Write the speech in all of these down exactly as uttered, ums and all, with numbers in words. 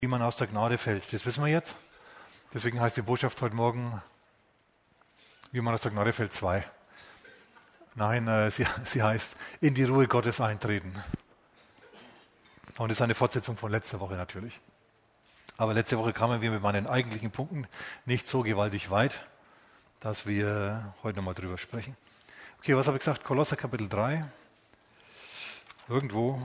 wie man aus der Gnade fällt. Das wissen wir jetzt. Deswegen heißt die Botschaft heute Morgen, wie man aus der Gnade fällt, zwei. Nein, äh, sie, sie heißt, in die Ruhe Gottes eintreten. Und das ist eine Fortsetzung von letzter Woche natürlich. Aber letzte Woche kamen wir mit meinen eigentlichen Punkten nicht so gewaltig weit, dass wir heute nochmal drüber sprechen. Okay, was habe ich gesagt? Kolosser Kapitel drei. Irgendwo.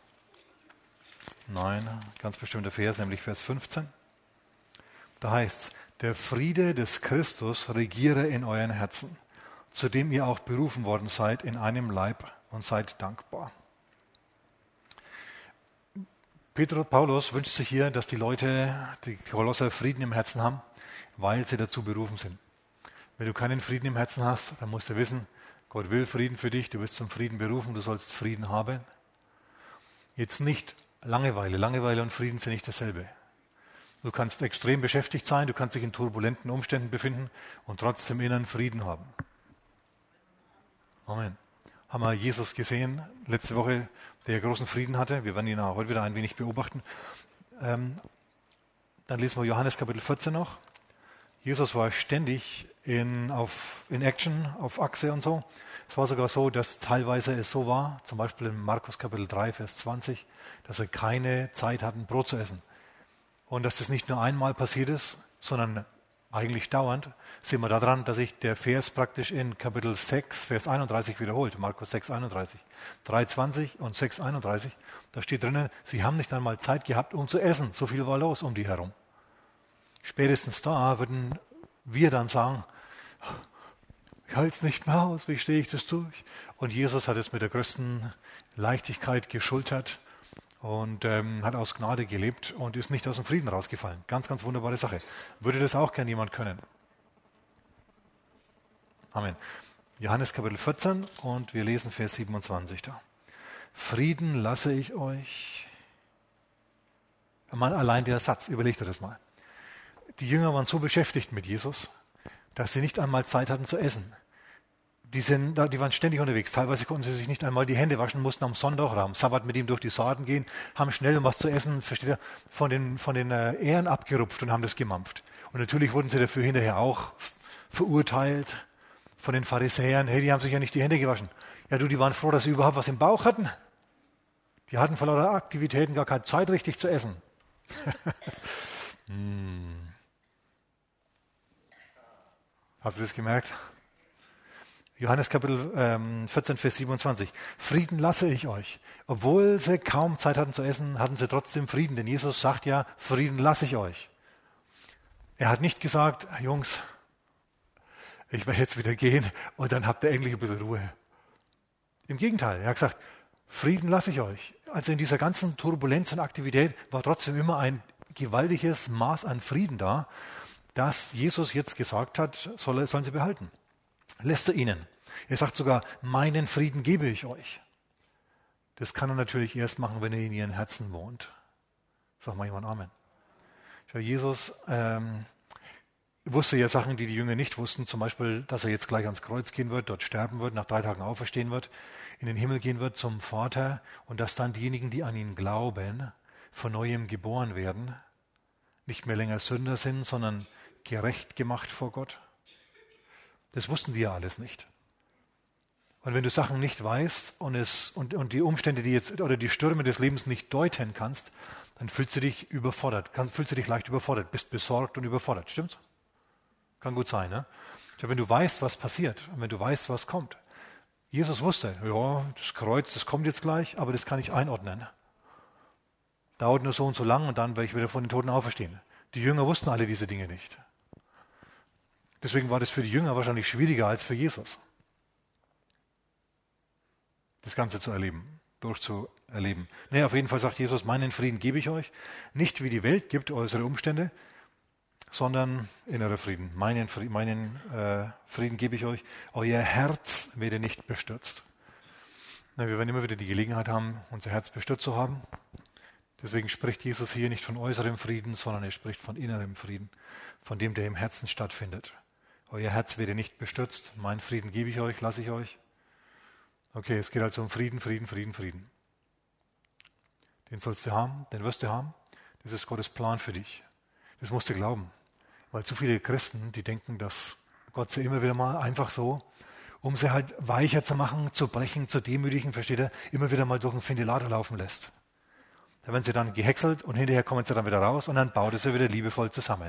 Nein, ganz bestimmter Vers, nämlich Vers fünfzehn. Da heißt es, der Friede des Christus regiere in euren Herzen, zu dem ihr auch berufen worden seid in einem Leib und seid dankbar. Petrus Paulus wünscht sich hier, dass die Leute, die Kolosser, Frieden im Herzen haben, weil sie dazu berufen sind. Wenn du keinen Frieden im Herzen hast, dann musst du wissen, Gott will Frieden für dich, du bist zum Frieden berufen, du sollst Frieden haben. Jetzt nicht Langeweile. Langeweile und Frieden sind nicht dasselbe. Du kannst extrem beschäftigt sein, du kannst dich in turbulenten Umständen befinden und trotzdem inneren Frieden haben. Amen. Haben wir Jesus gesehen, letzte Woche, der großen Frieden hatte. Wir werden ihn auch heute wieder ein wenig beobachten. Ähm, dann lesen wir Johannes Kapitel vierzehn noch. Jesus war ständig in, auf, in Action, auf Achse und so. Es war sogar so, dass teilweise es so war, zum Beispiel in Markus Kapitel drei, Vers zwanzig, dass er keine Zeit hatten, Brot zu essen. Und dass das nicht nur einmal passiert ist, sondern eigentlich dauernd, sehen wir daran, dass sich der Vers praktisch in Kapitel sechs, Vers einunddreißig wiederholt. Markus sechs, einunddreißig. drei, zwanzig und sechs, einunddreißig. Da steht drinnen, sie haben nicht einmal Zeit gehabt, um zu essen. So viel war los um die herum. Spätestens da würden wir dann sagen, ich halte es nicht mehr aus, wie stehe ich das durch? Und Jesus hat es mit der größten Leichtigkeit geschultert und ähm, hat aus Gnade gelebt und ist nicht aus dem Frieden rausgefallen. Ganz, ganz wunderbare Sache. Würde das auch gern jemand können? Amen. Johannes Kapitel vierzehn und wir lesen Vers siebenundzwanzig da. Frieden lasse ich euch. Mal allein der Satz, überlegt euch das mal. Die Jünger waren so beschäftigt mit Jesus, dass sie nicht einmal Zeit hatten zu essen. Die, sind, die waren ständig unterwegs. Teilweise konnten sie sich nicht einmal die Hände waschen, mussten am Sonntag oder am Sabbat mit ihm durch die Saaten gehen, haben schnell um was zu essen, versteht ihr, von den, von den äh, Ähren abgerupft und haben das gemampft. Und natürlich wurden sie dafür hinterher auch verurteilt von den Pharisäern. Hey, die haben sich ja nicht die Hände gewaschen. Ja, du, die waren froh, dass sie überhaupt was im Bauch hatten. Die hatten vor lauter Aktivitäten gar keine Zeit, richtig zu essen. hm. Habt ihr das gemerkt? Johannes Kapitel ähm, vierzehn, Vers siebenundzwanzig. Frieden lasse ich euch. Obwohl sie kaum Zeit hatten zu essen, hatten sie trotzdem Frieden. Denn Jesus sagt ja, Frieden lasse ich euch. Er hat nicht gesagt, Jungs, ich werde jetzt wieder gehen und dann habt ihr endlich ein bisschen Ruhe. Im Gegenteil, er hat gesagt, Frieden lasse ich euch. Also in dieser ganzen Turbulenz und Aktivität war trotzdem immer ein gewaltiges Maß an Frieden da, dass Jesus jetzt gesagt hat, soll, sollen sie behalten. Lässt er ihnen. Er sagt sogar, meinen Frieden gebe ich euch. Das kann er natürlich erst machen, wenn er in ihren Herzen wohnt. Sag mal jemand Amen. Schau, Jesus ähm, wusste ja Sachen, die die Jünger nicht wussten. Zum Beispiel, dass er jetzt gleich ans Kreuz gehen wird, dort sterben wird, nach drei Tagen auferstehen wird, in den Himmel gehen wird zum Vater und dass dann diejenigen, die an ihn glauben, von Neuem geboren werden, nicht mehr länger Sünder sind, sondern gerecht gemacht vor Gott. Das wussten die ja alles nicht. Und wenn du Sachen nicht weißt und, es, und, und die Umstände, die jetzt oder die Stürme des Lebens nicht deuten kannst, dann fühlst du dich überfordert, kann, fühlst du dich leicht überfordert, bist besorgt und überfordert. Stimmt's? Kann gut sein, ne? Ja, wenn du weißt, was passiert und wenn du weißt, was kommt. Jesus wusste, ja, das Kreuz, das kommt jetzt gleich, aber das kann ich einordnen. Dauert nur so und so lang und dann werde ich wieder von den Toten auferstehen. Die Jünger wussten alle diese Dinge nicht. Deswegen war das für die Jünger wahrscheinlich schwieriger als für Jesus. Das Ganze zu erleben, durchzuerleben. Nee, auf jeden Fall sagt Jesus, meinen Frieden gebe ich euch. Nicht wie die Welt gibt, äußere Umstände, sondern innerer Frieden. Meinen, Frieden, meinen äh, Frieden gebe ich euch. Euer Herz werde nicht bestürzt. Na, wir werden immer wieder die Gelegenheit haben, unser Herz bestürzt zu haben. Deswegen spricht Jesus hier nicht von äußerem Frieden, sondern er spricht von innerem Frieden, von dem, der im Herzen stattfindet. Euer Herz werde nicht bestürzt, meinen Frieden gebe ich euch, lasse ich euch. Okay, es geht also um Frieden, Frieden, Frieden, Frieden. Den sollst du haben, den wirst du haben. Das ist Gottes Plan für dich. Das musst du glauben. Weil zu viele Christen, die denken, dass Gott sie immer wieder mal einfach so, um sie halt weicher zu machen, zu brechen, zu demütigen, versteht er, immer wieder mal durch einen Ventilator laufen lässt. Da werden sie dann gehäckselt und hinterher kommen sie dann wieder raus und dann baut er sie wieder liebevoll zusammen.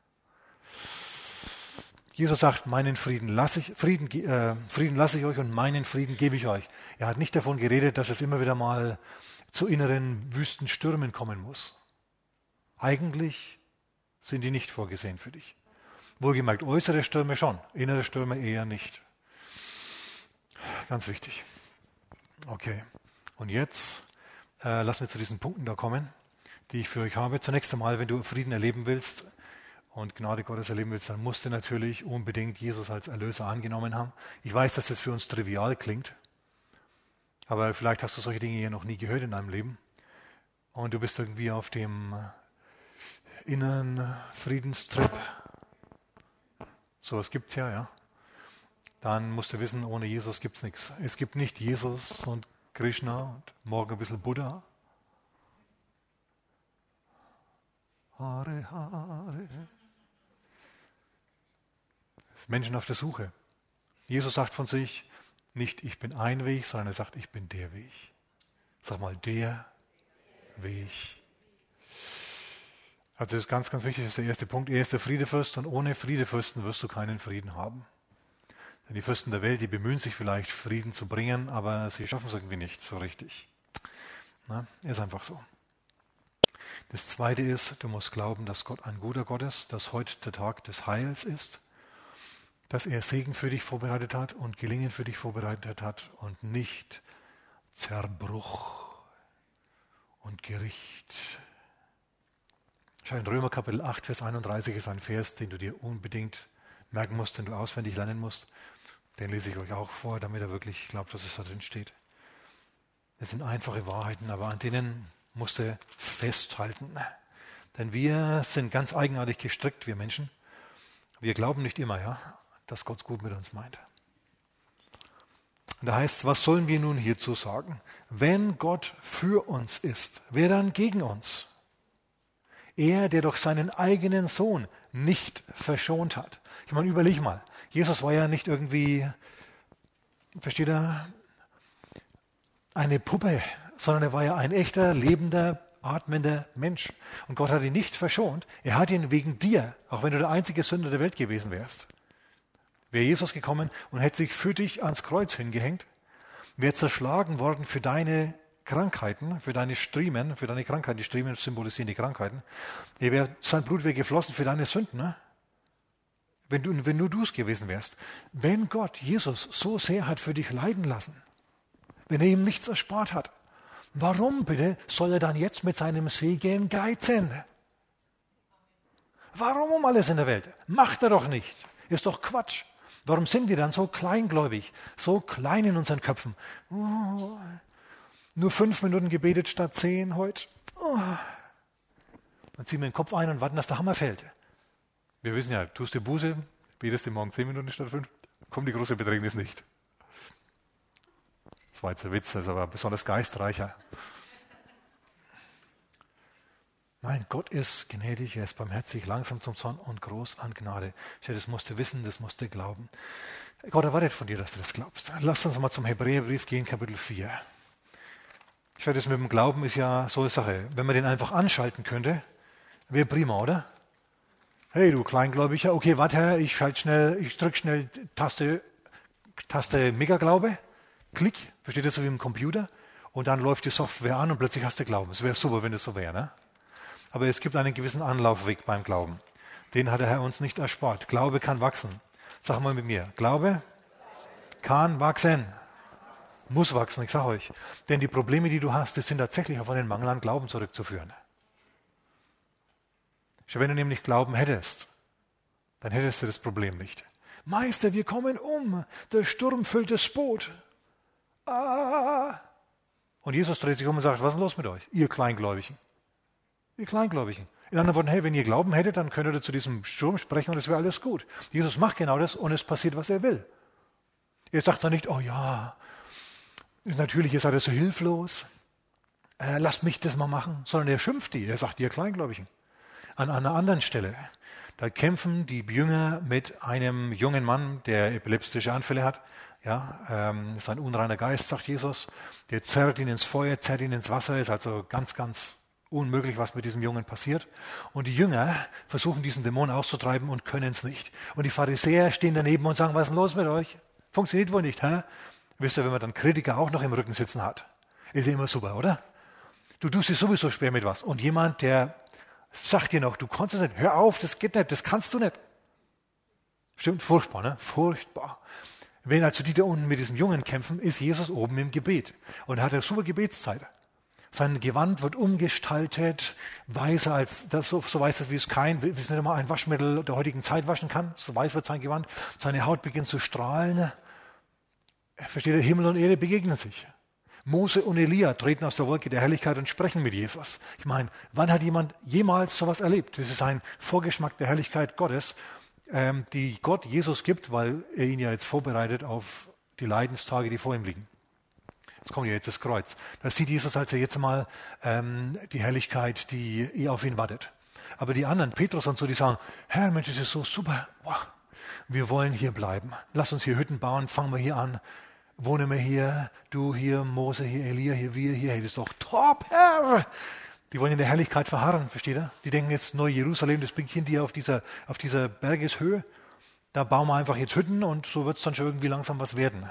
Jesus sagt, meinen Frieden lasse ich, Frieden, äh, Frieden lasse ich euch und meinen Frieden gebe ich euch. Er hat nicht davon geredet, dass es immer wieder mal zu inneren Wüstenstürmen kommen muss. Eigentlich sind die nicht vorgesehen für dich. Wohlgemerkt, äußere Stürme schon, innere Stürme eher nicht. Ganz wichtig. Okay, und jetzt äh, lassen wir zu diesen Punkten da kommen, die ich für euch habe. Zunächst einmal, wenn du Frieden erleben willst und Gnade Gottes erleben willst, dann musst du natürlich unbedingt Jesus als Erlöser angenommen haben. Ich weiß, dass das für uns trivial klingt, aber vielleicht hast du solche Dinge ja noch nie gehört in deinem Leben und du bist irgendwie auf dem inneren Friedenstrip. Sowas gibt es ja, ja. Dann musst du wissen, ohne Jesus gibt es nichts. Es gibt nicht Jesus und Krishna und morgen ein bisschen Buddha. Hare, Hare. Menschen auf der Suche. Jesus sagt von sich nicht, ich bin ein Weg, sondern er sagt, ich bin der Weg. Sag mal, der Weg. Also das ist ganz, ganz wichtig, das ist der erste Punkt. Er ist der Friedefürst und ohne Friedefürsten wirst du keinen Frieden haben. Denn die Fürsten der Welt, die bemühen sich vielleicht, Frieden zu bringen, aber sie schaffen es irgendwie nicht so richtig. Na, ist einfach so. Das Zweite ist, du musst glauben, dass Gott ein guter Gott ist, dass heute der Tag des Heils ist, dass er Segen für dich vorbereitet hat und Gelingen für dich vorbereitet hat und nicht Zerbruch und Gericht. Schau, in Römer Kapitel acht, Vers einunddreißig ist ein Vers, den du dir unbedingt merken musst, den du auswendig lernen musst. Den lese ich euch auch vor, damit ihr wirklich glaubt, dass es da drin steht. Es sind einfache Wahrheiten, aber an denen musst du festhalten. Denn wir sind ganz eigenartig gestrickt, wir Menschen. Wir glauben nicht immer, ja, dass Gott es gut mit uns meint. Und da heißt es, was sollen wir nun hierzu sagen? Wenn Gott für uns ist, wer dann gegen uns? Er, der durch seinen eigenen Sohn nicht verschont hat. Ich meine, überleg mal, Jesus war ja nicht irgendwie, versteht ihr, eine Puppe, sondern er war ja ein echter, lebender, atmender Mensch. Und Gott hat ihn nicht verschont. Er hat ihn wegen dir, auch wenn du der einzige Sünder der Welt gewesen wärst, wäre Jesus gekommen und hätte sich für dich ans Kreuz hingehängt, wäre zerschlagen worden für deine Krankheiten, für deine Striemen, für deine Krankheiten. Die Striemen symbolisieren die Krankheiten. Er wäre, sein Blut wäre geflossen für deine Sünden, ne? Wenn du, wenn nur du es gewesen wärst. Wenn Gott Jesus so sehr hat für dich leiden lassen, wenn er ihm nichts erspart hat, warum bitte soll er dann jetzt mit seinem Segen geizen? Warum um alles in der Welt? Macht er doch nicht. Ist doch Quatsch. Warum sind wir dann so kleingläubig, so klein in unseren Köpfen? Oh, nur fünf Minuten gebetet statt zehn heute. Oh. Dann ziehen wir den Kopf ein und warten, dass der Hammer fällt. Wir wissen ja, tust du Buße, betest du morgen zehn Minuten statt fünf, kommt die große Bedrängnis nicht. Das war jetzt ein Witz, das ist aber besonders geistreicher. Nein, Gott ist gnädig, er ist barmherzig, langsam zum Zorn und groß an Gnade. Das musst du wissen, das musst du glauben. Gott erwartet von dir, dass du das glaubst. Lass uns mal zum Hebräerbrief gehen, Kapitel vier. Schau, das mit dem Glauben ist ja so eine Sache. Wenn man den einfach anschalten könnte, wäre prima, oder? Hey, du Kleingläubiger, okay, warte, ich schalte schnell, ich drücke schnell Taste, Taste Megaglaube, Klick, versteht ihr, so wie im Computer, und dann läuft die Software an und plötzlich hast du Glauben. Es wäre super, wenn das so wäre, ne? Aber es gibt einen gewissen Anlaufweg beim Glauben. Den hat der Herr uns nicht erspart. Glaube kann wachsen. Sag mal mit mir, Glaube kann wachsen. Muss wachsen, ich sage euch. Denn die Probleme, die du hast, die sind tatsächlich auf einen Mangel an Glauben zurückzuführen. Wenn du nämlich Glauben hättest, dann hättest du das Problem nicht. Meister, wir kommen um. Der Sturm füllt das Boot. Ah. Und Jesus dreht sich um und sagt, was ist los mit euch, ihr Kleingläubigen? Ihr Kleingläubigen. In anderen Worten, hey, wenn ihr Glauben hättet, dann könntet ihr zu diesem Sturm sprechen und es wäre alles gut. Jesus macht genau das und es passiert, was er will. Er sagt dann nicht, oh ja, ist natürlich, ihr seid so hilflos. äh, lasst mich das mal machen, sondern er schimpft die. Er sagt, ihr Kleingläubigen. An einer anderen Stelle, da kämpfen die Jünger mit einem jungen Mann, der epileptische Anfälle hat. Ja, ähm, ist ein unreiner Geist, sagt Jesus. Der zerrt ihn ins Feuer, zerrt ihn ins Wasser. Ist also ganz, ganz unmöglich, was mit diesem Jungen passiert. Und die Jünger versuchen, diesen Dämon auszutreiben und können es nicht. Und die Pharisäer stehen daneben und sagen, was ist denn los mit euch? Funktioniert wohl nicht, hä? Wisst ihr, wenn man dann Kritiker auch noch im Rücken sitzen hat, ist ja immer super, oder? Du tust dir sowieso schwer mit was. Und jemand, der sagt dir noch, du kannst es nicht, hör auf, das geht nicht, das kannst du nicht. Stimmt, furchtbar, ne? Furchtbar. Wenn also die da unten mit diesem Jungen kämpfen, ist Jesus oben im Gebet und hat eine super Gebetszeit. Sein Gewand wird umgestaltet, weißer als das, so, so weiß es wie es kein, wie es nicht einmal ein Waschmittel der heutigen Zeit waschen kann. So weiß wird sein Gewand. Seine Haut beginnt zu strahlen. Versteht ihr, Himmel und Erde begegnen sich. Mose und Elia treten aus der Wolke der Herrlichkeit und sprechen mit Jesus. Ich meine, wann hat jemand jemals sowas erlebt? Das ist ein Vorgeschmack der Herrlichkeit Gottes, ähm, die Gott Jesus gibt, weil er ihn ja jetzt vorbereitet auf die Leidenstage, die vor ihm liegen. Jetzt kommt ja jetzt das Kreuz. Da sieht Jesus also jetzt mal ähm, die Herrlichkeit, die auf ihn wartet. Aber die anderen, Petrus und so, die sagen, Herr, Mensch, das ist so super. Boah, wir wollen hier bleiben. Lass uns hier Hütten bauen, fangen wir hier an. Wohnen wir hier, du hier, Mose hier, Elia hier, wir hier. Hey, das ist doch top, Herr. Die wollen in der Herrlichkeit verharren, versteht ihr? Die denken jetzt, Neu-Jerusalem, das beginnt hier auf dieser, auf dieser Bergeshöhe. Da bauen wir einfach jetzt Hütten und so wird es dann schon irgendwie langsam was werden.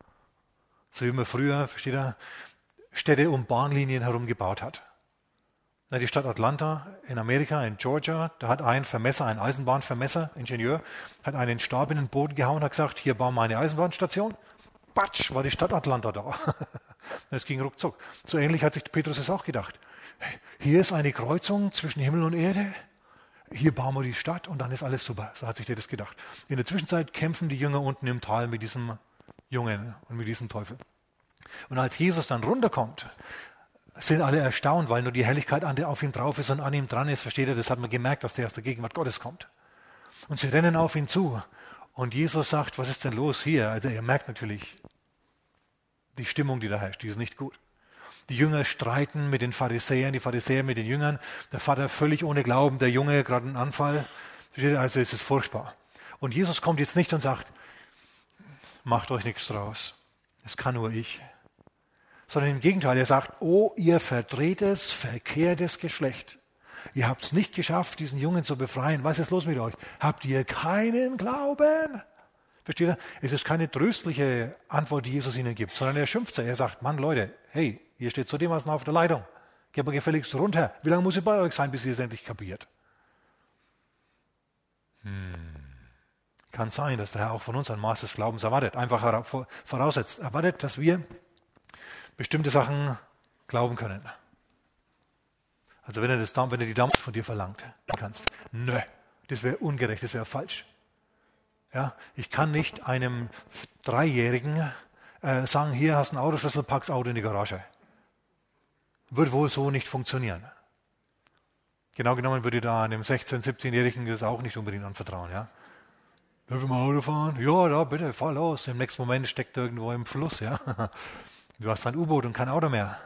So wie man früher, versteht ihr, Städte um Bahnlinien herum gebaut hat. Na, die Stadt Atlanta in Amerika, in Georgia, da hat ein Vermesser, ein Eisenbahnvermesser, Ingenieur, hat einen Stab in den Boden gehauen und hat gesagt, hier bauen wir eine Eisenbahnstation. Batsch, war die Stadt Atlanta da. Es ging ruckzuck. So ähnlich hat sich Petrus es auch gedacht. Hier ist eine Kreuzung zwischen Himmel und Erde. Hier bauen wir die Stadt und dann ist alles super. So hat sich der das gedacht. In der Zwischenzeit kämpfen die Jünger unten im Tal mit diesem Jungen und mit diesem Teufel. Und als Jesus dann runterkommt, sind alle erstaunt, weil nur die Herrlichkeit auf ihm drauf ist und an ihm dran ist. Versteht ihr, das hat man gemerkt, dass der aus der Gegenwart Gottes kommt. Und sie rennen auf ihn zu. Und Jesus sagt, was ist denn los hier? Also er merkt natürlich, die Stimmung, die da herrscht, die ist nicht gut. Die Jünger streiten mit den Pharisäern, die Pharisäer mit den Jüngern. Der Vater völlig ohne Glauben, der Junge gerade einen Anfall. Also es ist furchtbar. Und Jesus kommt jetzt nicht und sagt, macht euch nichts draus. Das kann nur ich. Sondern im Gegenteil, er sagt, oh, ihr verdrehtes, verkehrtes Geschlecht. Ihr habt es nicht geschafft, diesen Jungen zu befreien. Was ist los mit euch? Habt ihr keinen Glauben? Versteht ihr? Es ist keine tröstliche Antwort, die Jesus ihnen gibt, sondern er schimpft sie. Er sagt, Mann, Leute, hey, ihr steht so dermaßen auf der Leitung. Geht mal gefälligst runter. Wie lange muss ich bei euch sein, bis ihr es endlich kapiert? Hm. Kann sein, dass der Herr auch von uns ein Maß des Glaubens erwartet. Einfach voraussetzt. Erwartet, dass wir bestimmte Sachen glauben können. Also wenn er, das, wenn er die damals von dir verlangt, kannst. Nö, das wäre ungerecht, das wäre falsch. Ja, ich kann nicht einem Dreijährigen äh, sagen, hier hast du einen Autoschlüssel, pack's Auto in die Garage. Wird wohl so nicht funktionieren. Genau genommen würde ich da einem sechzehn-, siebzehnjährigen das auch nicht unbedingt anvertrauen. Ja? Darf ich mal Auto fahren? Ja, da bitte, fahr los. Im nächsten Moment steckt er irgendwo im Fluss. Ja? Du hast ein U-Boot und kein Auto mehr.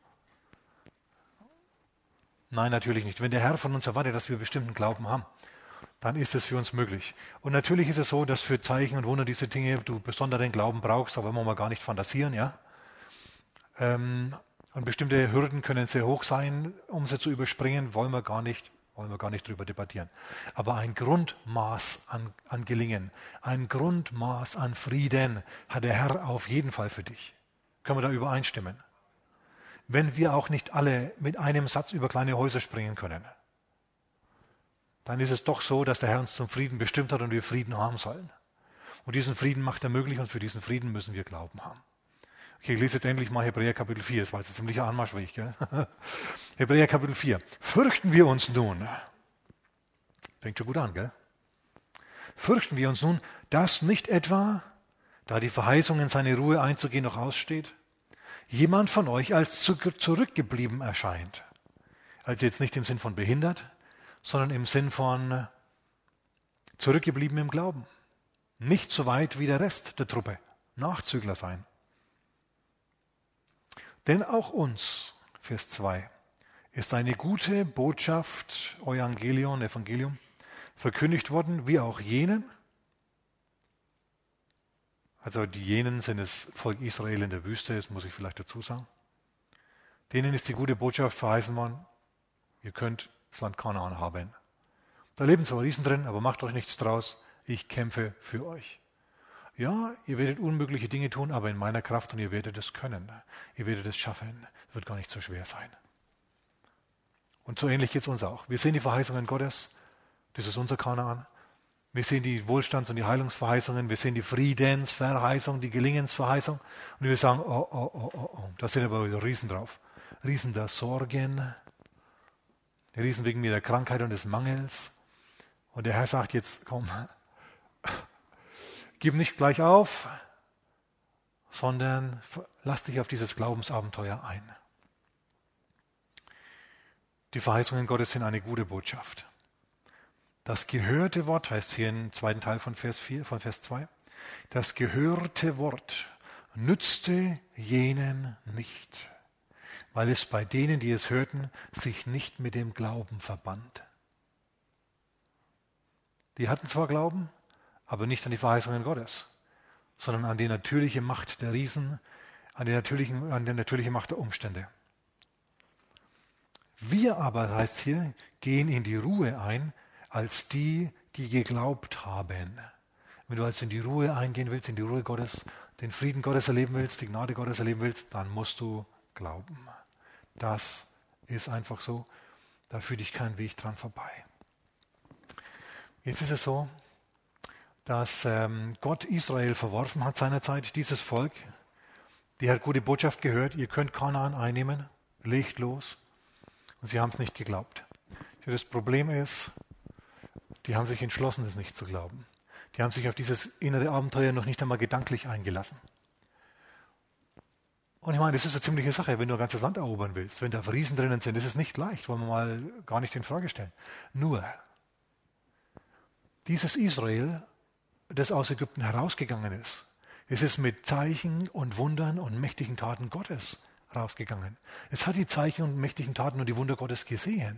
Nein, natürlich nicht. Wenn der Herr von uns erwartet, dass wir bestimmten Glauben haben, dann ist es für uns möglich. Und natürlich ist es so, dass für Zeichen und Wunder diese Dinge du besonderen Glauben brauchst, da wollen wir mal gar nicht fantasieren. Ja? Ähm, und bestimmte Hürden können sehr hoch sein, um sie zu überspringen, wollen wir gar nicht, wollen wir gar nicht drüber debattieren. Aber ein Grundmaß an, an Gelingen, ein Grundmaß an Frieden hat der Herr auf jeden Fall für dich. Können wir da übereinstimmen? Wenn wir auch nicht alle mit einem Satz über kleine Häuser springen können, dann ist es doch so, dass der Herr uns zum Frieden bestimmt hat und wir Frieden haben sollen. Und diesen Frieden macht er möglich und für diesen Frieden müssen wir Glauben haben. Okay, ich lese jetzt endlich mal Hebräer Kapitel vier, das war jetzt ein ziemlicher Anmarschweg. Gell? Hebräer Kapitel vier. Fürchten wir uns nun, fängt schon gut an, gell? Fürchten wir uns nun, dass nicht etwa, da die Verheißung in seine Ruhe einzugehen noch aussteht, jemand von euch als zurückgeblieben erscheint. Also jetzt nicht im Sinn von behindert, sondern im Sinn von zurückgeblieben im Glauben. Nicht so weit wie der Rest der Truppe. Nachzügler sein. Denn auch uns, Vers zwei. Ist eine gute Botschaft, Evangelion, Evangelium, verkündigt worden, wie auch jenen. Also die jenen sind das Volk Israel in der Wüste, das muss ich vielleicht dazu sagen. Denen ist die gute Botschaft verheißen worden, ihr könnt das Land Kanaan haben. Da leben zwar Riesen drin, aber macht euch nichts draus, ich kämpfe für euch. Ja, ihr werdet unmögliche Dinge tun, aber in meiner Kraft und ihr werdet es können. Ihr werdet es schaffen. Es wird gar nicht so schwer sein. Und so ähnlich geht es uns auch. Wir sehen die Verheißungen Gottes, das ist unser Kanaan. Wir sehen die Wohlstands- und die Heilungsverheißungen, wir sehen die Friedensverheißung, die Gelingensverheißung. Und wir sagen, oh, oh, oh, oh, oh, da sind aber wieder Riesen drauf. Riesen der Sorgen, Riesen wegen mir der Krankheit und des Mangels. Und der Herr sagt jetzt, komm, gib nicht gleich auf, sondern lass dich auf dieses Glaubensabenteuer ein. Die Verheißungen Gottes sind eine gute Botschaft. Das gehörte Wort, heißt hier im zweiten Teil von Vers vier, von Vers zwei, das gehörte Wort nützte jenen nicht, weil es bei denen, die es hörten, sich nicht mit dem Glauben verband. Die hatten zwar Glauben, aber nicht an die Verheißungen Gottes, sondern an die natürliche Macht der Riesen, an die, natürlichen, an die natürliche Macht der Umstände. Wir aber, heißt hier, gehen in die Ruhe ein, als die, die geglaubt haben. Wenn du also in die Ruhe eingehen willst, in die Ruhe Gottes, den Frieden Gottes erleben willst, die Gnade Gottes erleben willst, dann musst du glauben. Das ist einfach so, da führt dich kein Weg dran vorbei. Jetzt ist es so, dass ähm, Gott Israel verworfen hat seinerzeit, dieses Volk. Die hat gute Botschaft gehört, ihr könnt Kanaan einnehmen, legt los. Und sie haben es nicht geglaubt. Das Problem ist, die haben sich entschlossen, es nicht zu glauben. Die haben sich auf dieses innere Abenteuer noch nicht einmal gedanklich eingelassen. Und ich meine, das ist eine ziemliche Sache, wenn du ein ganzes Land erobern willst, wenn da Riesen drinnen sind, das ist nicht leicht, wollen wir mal gar nicht in Frage stellen. Nur, dieses Israel, das aus Ägypten herausgegangen ist, es ist mit Zeichen und Wundern und mächtigen Taten Gottes rausgegangen. Es hat die Zeichen und mächtigen Taten und die Wunder Gottes gesehen.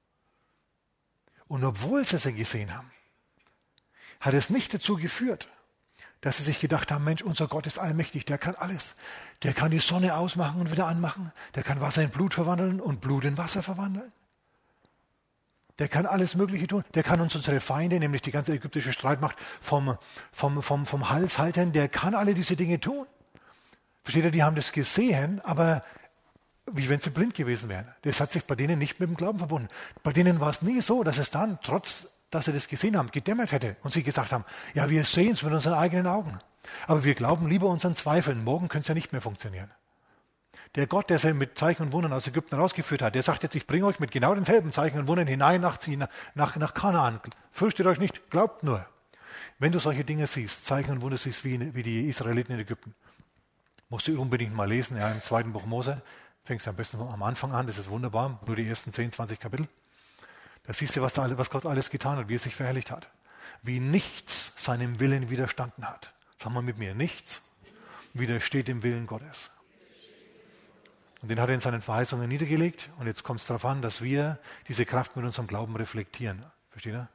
Und obwohl sie sie gesehen haben, hat es nicht dazu geführt, dass sie sich gedacht haben, Mensch, unser Gott ist allmächtig, der kann alles. Der kann die Sonne ausmachen und wieder anmachen. Der kann Wasser in Blut verwandeln und Blut in Wasser verwandeln. Der kann alles Mögliche tun. Der kann uns unsere Feinde, nämlich die ganze ägyptische Streitmacht, vom, vom, vom, vom Hals halten. Der kann alle diese Dinge tun. Versteht ihr, die haben das gesehen, aber wie wenn sie blind gewesen wären. Das hat sich bei denen nicht mit dem Glauben verbunden. Bei denen war es nie so, dass es dann, trotz dass sie das gesehen haben, gedämmert hätte und sie gesagt haben, ja, wir sehen es mit unseren eigenen Augen. Aber wir glauben lieber unseren Zweifeln. Morgen könnte es ja nicht mehr funktionieren. Der Gott, der sie mit Zeichen und Wundern aus Ägypten rausgeführt hat, der sagt jetzt, ich bringe euch mit genau denselben Zeichen und Wundern hinein nach, nach, nach Kanaan. Fürchtet euch nicht, glaubt nur. Wenn du solche Dinge siehst, Zeichen und Wunder siehst, wie, wie die Israeliten in Ägypten, musst du unbedingt mal lesen, ja, im zweiten Buch Mose, fängst du am besten am Anfang an, das ist wunderbar, nur die ersten zehn, zwanzig Kapitel. Da siehst du, was, da, was Gott alles getan hat, wie er sich verherrlicht hat. Wie nichts seinem Willen widerstanden hat. Sag mal mit mir, nichts widersteht dem Willen Gottes. Und den hat er in seinen Verheißungen niedergelegt. Und jetzt kommt es darauf an, dass wir diese Kraft mit unserem Glauben reflektieren. Versteht ihr?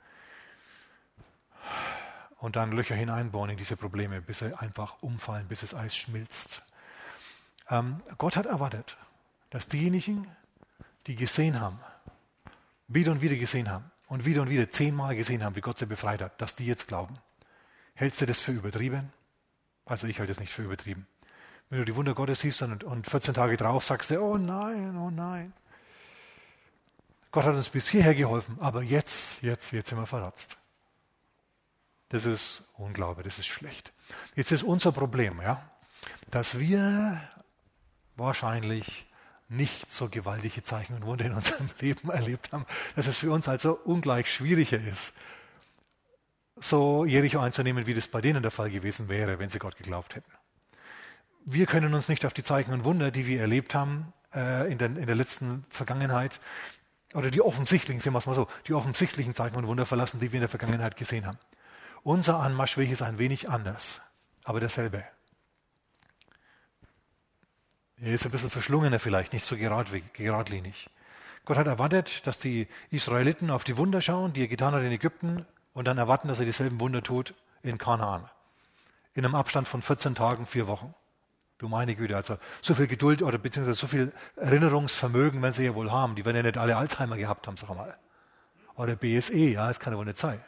Und dann Löcher hineinbohren in diese Probleme, bis sie einfach umfallen, bis das Eis schmilzt. Ähm, Gott hat erwartet, dass diejenigen, die gesehen haben, wieder und wieder gesehen haben und wieder und wieder zehnmal gesehen haben, wie Gott sie befreit hat, dass die jetzt glauben. Hältst du das für übertrieben? Also ich halte es nicht für übertrieben. Wenn du die Wunder Gottes siehst und, und vierzehn Tage drauf sagst du, oh nein, oh nein. Gott hat uns bis hierher geholfen, aber jetzt, jetzt, jetzt sind wir verratzt. Das ist Unglaube, das ist schlecht. Jetzt ist unser Problem, ja, dass wir wahrscheinlich nicht so gewaltige Zeichen und Wunder in unserem Leben erlebt haben, dass es für uns also ungleich schwieriger ist, so Jericho einzunehmen, wie das bei denen der Fall gewesen wäre, wenn sie Gott geglaubt hätten. Wir können uns nicht auf die Zeichen und Wunder, die wir erlebt haben äh, in, der, in der letzten Vergangenheit, oder die offensichtlichen, sehen wir es mal so, die offensichtlichen Zeichen und Wunder verlassen, die wir in der Vergangenheit gesehen haben. Unser Anmarschweg ist ein wenig anders, aber dasselbe. Er ist ein bisschen verschlungener vielleicht, nicht so geradlinig. Gott hat erwartet, dass die Israeliten auf die Wunder schauen, die er getan hat in Ägypten, und dann erwarten, dass er dieselben Wunder tut in Kanaan. In einem Abstand von vierzehn Tagen, vier Wochen. Du meine Güte, also so viel Geduld oder beziehungsweise so viel Erinnerungsvermögen werden sie ja wohl haben. Die werden ja nicht alle Alzheimer gehabt haben, sag mal. Oder B S E, ja, das kann ja wohl nicht sein.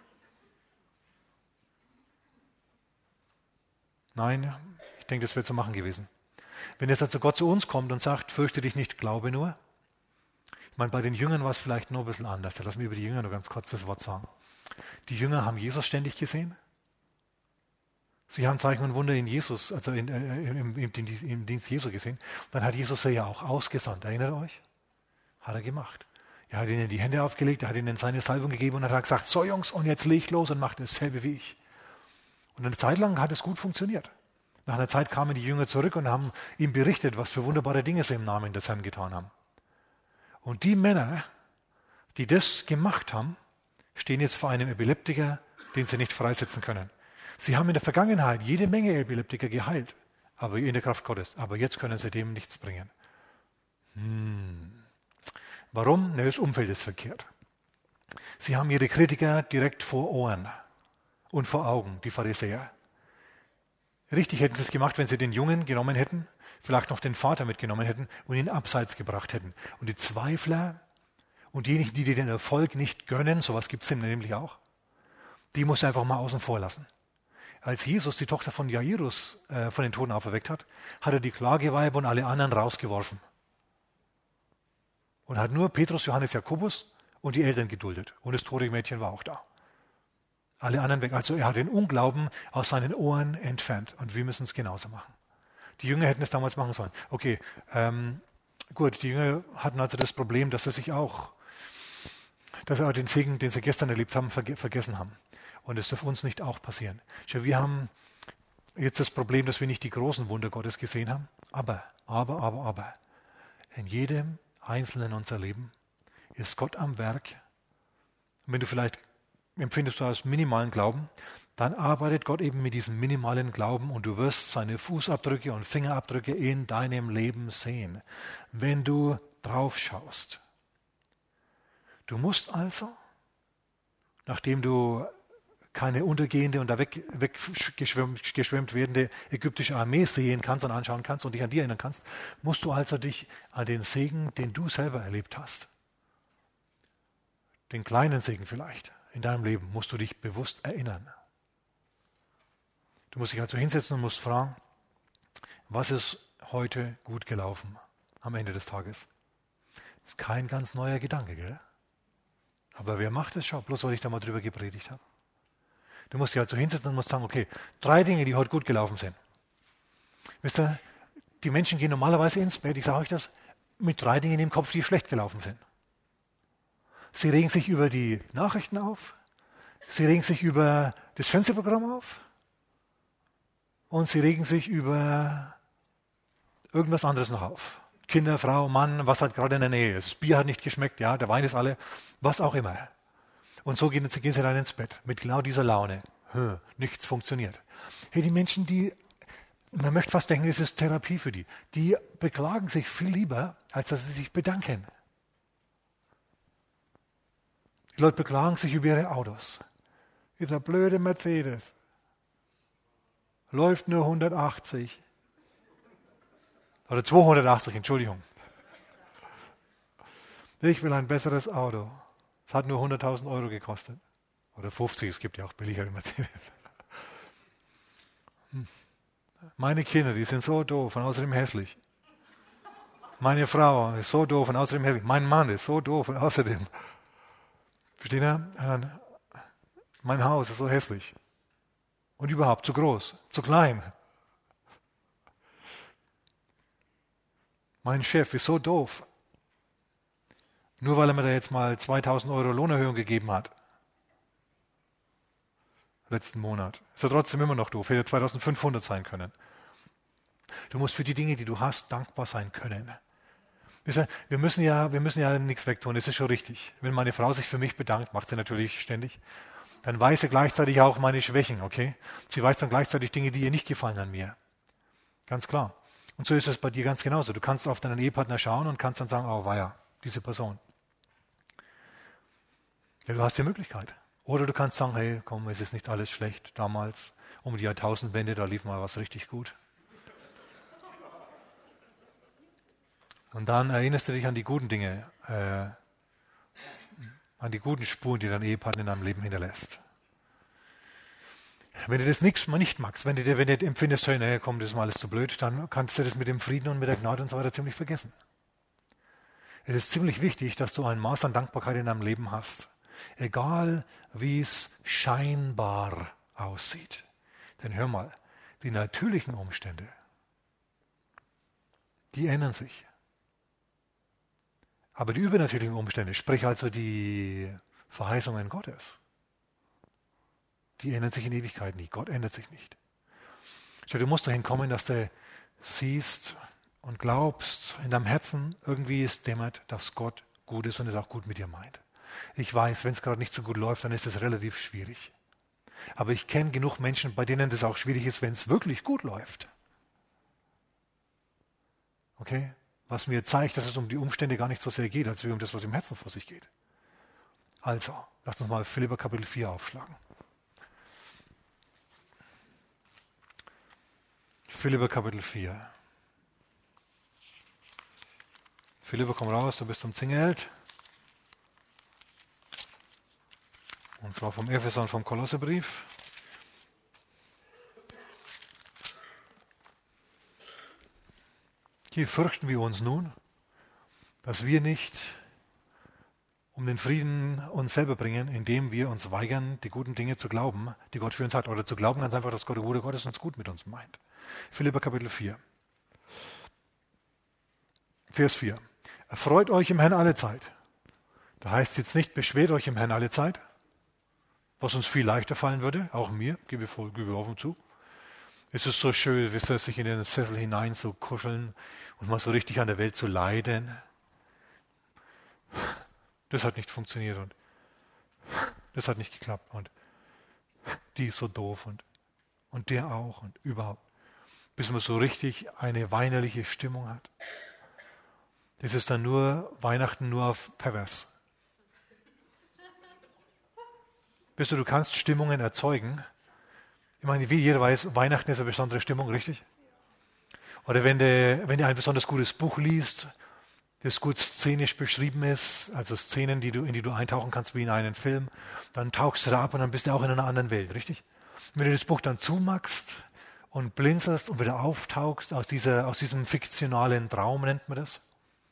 Nein, ich denke, das wäre zu machen gewesen. Wenn jetzt also Gott zu uns kommt und sagt, fürchte dich nicht, glaube nur. Ich meine, bei den Jüngern war es vielleicht noch ein bisschen anders. Lass mich über die Jünger nur ganz kurz das Wort sagen. Die Jünger haben Jesus ständig gesehen. Sie haben Zeichen und Wunder in Jesus, also in, äh, im, im, im Dienst Jesu gesehen. Dann hat Jesus sie ja auch ausgesandt. Erinnert euch? Hat er gemacht. Er hat ihnen die Hände aufgelegt, er hat ihnen seine Salbung gegeben und hat gesagt, so Jungs, und jetzt legt los und macht dasselbe wie ich. Und eine Zeit lang hat es gut funktioniert. Nach einer Zeit kamen die Jünger zurück und haben ihm berichtet, was für wunderbare Dinge sie im Namen des Herrn getan haben. Und die Männer, die das gemacht haben, stehen jetzt vor einem Epileptiker, den sie nicht freisetzen können. Sie haben in der Vergangenheit jede Menge Epileptiker geheilt, aber in der Kraft Gottes. Aber jetzt können sie dem nichts bringen. Hm. Warum? Ne, das Umfeld ist verkehrt. Sie haben ihre Kritiker direkt vor Ohren und vor Augen, die Pharisäer. Richtig hätten sie es gemacht, wenn sie den Jungen genommen hätten, vielleicht noch den Vater mitgenommen hätten und ihn abseits gebracht hätten. Und die Zweifler und diejenigen, die dir den Erfolg nicht gönnen, sowas gibt es nämlich auch, die musst du einfach mal außen vor lassen. Als Jesus die Tochter von Jairus äh, von den Toten auferweckt hat, hat er die Klageweiber und alle anderen rausgeworfen. Und hat nur Petrus, Johannes, Jakobus und die Eltern geduldet. Und das tote Mädchen war auch da. Alle anderen weg. Also er hat den Unglauben aus seinen Ohren entfernt. Und wir müssen es genauso machen. Die Jünger hätten es damals machen sollen. Okay, ähm, gut, die Jünger hatten also das Problem, dass sie sich auch, dass sie auch den Segen, den sie gestern erlebt haben, verge- vergessen haben. Und das darf uns nicht auch passieren. Wir haben jetzt das Problem, dass wir nicht die großen Wunder Gottes gesehen haben. Aber, aber, aber, aber, in jedem Einzelnen unser Leben ist Gott am Werk. Und wenn du vielleicht empfindest du als minimalen Glauben, dann arbeitet Gott eben mit diesem minimalen Glauben und du wirst seine Fußabdrücke und Fingerabdrücke in deinem Leben sehen, wenn du drauf schaust. Du musst also, nachdem du keine untergehende und da weggeschwemmt weg geschwemmt werdende ägyptische Armee sehen kannst und anschauen kannst und dich an die erinnern kannst, musst du also dich an den Segen, den du selber erlebt hast, den kleinen Segen vielleicht in deinem Leben, musst du dich bewusst erinnern. Du musst dich also hinsetzen und musst fragen, was ist heute gut gelaufen am Ende des Tages? Das ist kein ganz neuer Gedanke, gell? Aber wer macht es? Schau, bloß weil ich da mal drüber gepredigt habe. Du musst dich also hinsetzen und musst sagen, okay, drei Dinge, die heute gut gelaufen sind. Wisst ihr, die Menschen gehen normalerweise ins Bett, ich sage euch das, mit drei Dingen im Kopf, die schlecht gelaufen sind. Sie regen sich über die Nachrichten auf, sie regen sich über das Fernsehprogramm auf und sie regen sich über irgendwas anderes noch auf. Kinder, Frau, Mann, was halt gerade in der Nähe ist. Das Bier hat nicht geschmeckt, ja, der Wein ist alle, was auch immer. Und so gehen, gehen sie dann ins Bett mit genau dieser Laune. Hm, nichts funktioniert. Hey, die Menschen, die, man möchte fast denken, es ist Therapie für die, die beklagen sich viel lieber, als dass sie sich bedanken. Die Leute beklagen sich über ihre Autos. Dieser blöde Mercedes läuft nur hundertachtzig. Oder zweihundertachtzig, Entschuldigung. Ich will ein besseres Auto. Es hat nur hunderttausend Euro gekostet. Oder fünfzig, es gibt ja auch billigere Mercedes. Hm. Meine Kinder, die sind so doof und außerdem hässlich. Meine Frau ist so doof und außerdem hässlich. Mein Mann ist so doof und außerdem. Versteht ihr? Mein Haus ist so hässlich. Und überhaupt zu groß, zu klein. Mein Chef ist so doof. Nur weil er mir da jetzt mal zweitausend Euro Lohnerhöhung gegeben hat. Letzten Monat. Ist er trotzdem immer noch doof. Hätte zweitausendfünfhundert sein können. Du musst für die Dinge, die du hast, dankbar sein können. Wir müssen ja, wir müssen ja nichts wegtun. Das ist schon richtig. Wenn meine Frau sich für mich bedankt, macht sie natürlich ständig, dann weiß sie gleichzeitig auch meine Schwächen, okay? Sie weiß dann gleichzeitig Dinge, die ihr nicht gefallen an mir. Ganz klar. Und so ist es bei dir ganz genauso. Du kannst auf deinen Ehepartner schauen und kannst dann sagen, oh weia, diese Person. Ja, du hast die Möglichkeit. Oder du kannst sagen, hey, komm, es ist nicht alles schlecht. Damals um die Jahrtausendwende, da lief mal was richtig gut. Und dann erinnerst du dich an die guten Dinge, äh, an die guten Spuren, die dein Ehepartner in deinem Leben hinterlässt. Wenn du das nichts mal nicht magst, wenn du dir wenn du empfindest, hey, nee, komm, das ist mal alles zu blöd, dann kannst du das mit dem Frieden und mit der Gnade und so weiter ziemlich vergessen. Es ist ziemlich wichtig, dass du ein Maß an Dankbarkeit in deinem Leben hast. Egal, wie es scheinbar aussieht. Denn hör mal, die natürlichen Umstände, die ändern sich. Aber die übernatürlichen Umstände, sprich also die Verheißungen Gottes, die ändern sich in Ewigkeit nicht. Gott ändert sich nicht. Schau, du musst dahin kommen, dass du siehst und glaubst in deinem Herzen, irgendwie es dämmert, dass Gott gut ist und es auch gut mit dir meint. Ich weiß, wenn es gerade nicht so gut läuft, dann ist es relativ schwierig. Aber ich kenne genug Menschen, bei denen das auch schwierig ist, wenn es wirklich gut läuft. Okay? Was mir zeigt, dass es um die Umstände gar nicht so sehr geht, als wie um das, was im Herzen vor sich geht. Also, lasst uns mal Philipper Kapitel vier aufschlagen. Philipper Kapitel vier. Philipper, komm raus, du bist umzingelt. Und zwar vom Epheser und vom Kolosserbrief. Hier fürchten wir uns nun, dass wir nicht um den Frieden uns selber bringen, indem wir uns weigern, die guten Dinge zu glauben, die Gott für uns hat. Oder zu glauben ganz einfach, dass Gott, der gute Gott ist, uns gut mit uns meint. Philipper Kapitel vier. Vers vier. Erfreut euch im Herrn alle Zeit. Da heißt jetzt nicht, beschwert euch im Herrn alle Zeit, was uns viel leichter fallen würde, auch mir, gebe ich gebe offen zu. Es ist so schön, wie es sich in den Sessel hinein so kuscheln und mal so richtig an der Welt zu leiden. Das hat nicht funktioniert und das hat nicht geklappt und die ist so doof und, und der auch und überhaupt. Bis man so richtig eine weinerliche Stimmung hat. Das ist dann nur Weihnachten nur auf pervers. Bist du, du kannst Stimmungen erzeugen. Ich meine, wie jeder weiß, Weihnachten ist eine besondere Stimmung, richtig? Oder wenn du, wenn du ein besonders gutes Buch liest, das gut szenisch beschrieben ist, also Szenen, die du, in die du eintauchen kannst wie in einen Film, dann tauchst du da ab und dann bist du auch in einer anderen Welt, richtig? Und wenn du das Buch dann zumachst und blinzelst und wieder auftauchst aus, dieser, aus diesem fiktionalen Traum, nennt man das,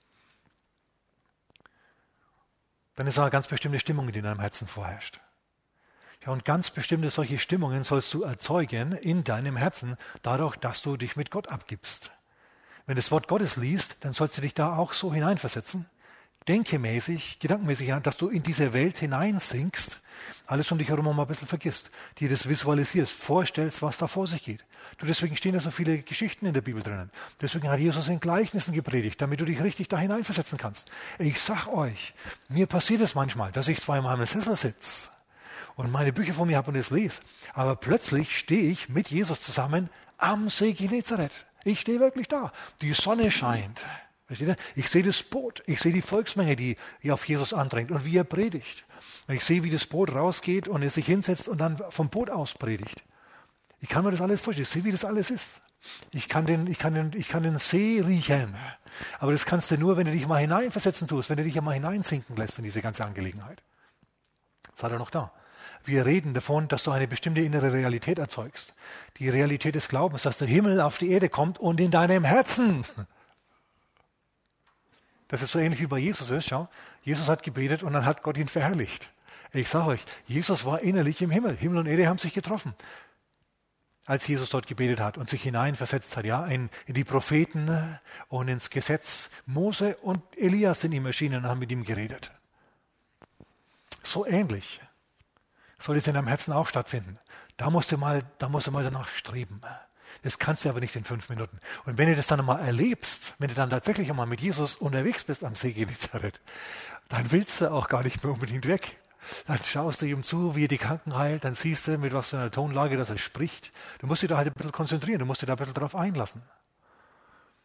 dann ist auch eine ganz bestimmte Stimmung, die in deinem Herzen vorherrscht. Ja, und ganz bestimmte solche Stimmungen sollst du erzeugen in deinem Herzen, dadurch, dass du dich mit Gott abgibst. Wenn du das Wort Gottes liest, dann sollst du dich da auch so hineinversetzen, denkemäßig, gedankenmäßig hinein, dass du in diese Welt hineinsinkst, alles um dich herum mal ein bisschen vergisst, dir das visualisierst, vorstellst, was da vor sich geht. Du, deswegen stehen da so viele Geschichten in der Bibel drinnen. Deswegen hat Jesus in Gleichnissen gepredigt, damit du dich richtig da hineinversetzen kannst. Ich sag euch, mir passiert es manchmal, dass ich zwar in meinem Sessel sitze und meine Bücher vor mir habe und es lese, aber plötzlich stehe ich mit Jesus zusammen am See Genezareth. Ich stehe wirklich da. Die Sonne scheint. Versteht ihr? Ich sehe das Boot. Ich sehe die Volksmenge, die, die auf Jesus andrängt und wie er predigt. Und ich sehe, wie das Boot rausgeht und er sich hinsetzt und dann vom Boot aus predigt. Ich kann mir das alles vorstellen. Ich sehe, wie das alles ist. Ich kann den, ich kann den, ich kann den See riechen. Aber das kannst du nur, wenn du dich mal hineinversetzen tust, wenn du dich ja mal hineinsinken lässt in diese ganze Angelegenheit. Seid ihr noch da? Wir reden davon, dass du eine bestimmte innere Realität erzeugst. Die Realität des Glaubens, dass der Himmel auf die Erde kommt und in deinem Herzen. Das ist so ähnlich wie bei Jesus ist. Schau, Jesus hat gebetet und dann hat Gott ihn verherrlicht. Ich sage euch, Jesus war innerlich im Himmel. Himmel und Erde haben sich getroffen, als Jesus dort gebetet hat und sich hineinversetzt hat, ja, in, in die Propheten und ins Gesetz. Mose und Elias sind ihm erschienen und haben mit ihm geredet. So ähnlich soll es in deinem Herzen auch stattfinden. Da musst du mal, da musst du mal danach streben. Das kannst du aber nicht in fünf Minuten. Und wenn du das dann einmal erlebst, wenn du dann tatsächlich einmal mit Jesus unterwegs bist am See Genezareth, dann willst du auch gar nicht mehr unbedingt weg. Dann schaust du ihm zu, wie er die Kranken heilt, dann siehst du, mit was für einer Tonlage, dass er spricht. Du musst dich da halt ein bisschen konzentrieren, du musst dich da ein bisschen drauf einlassen.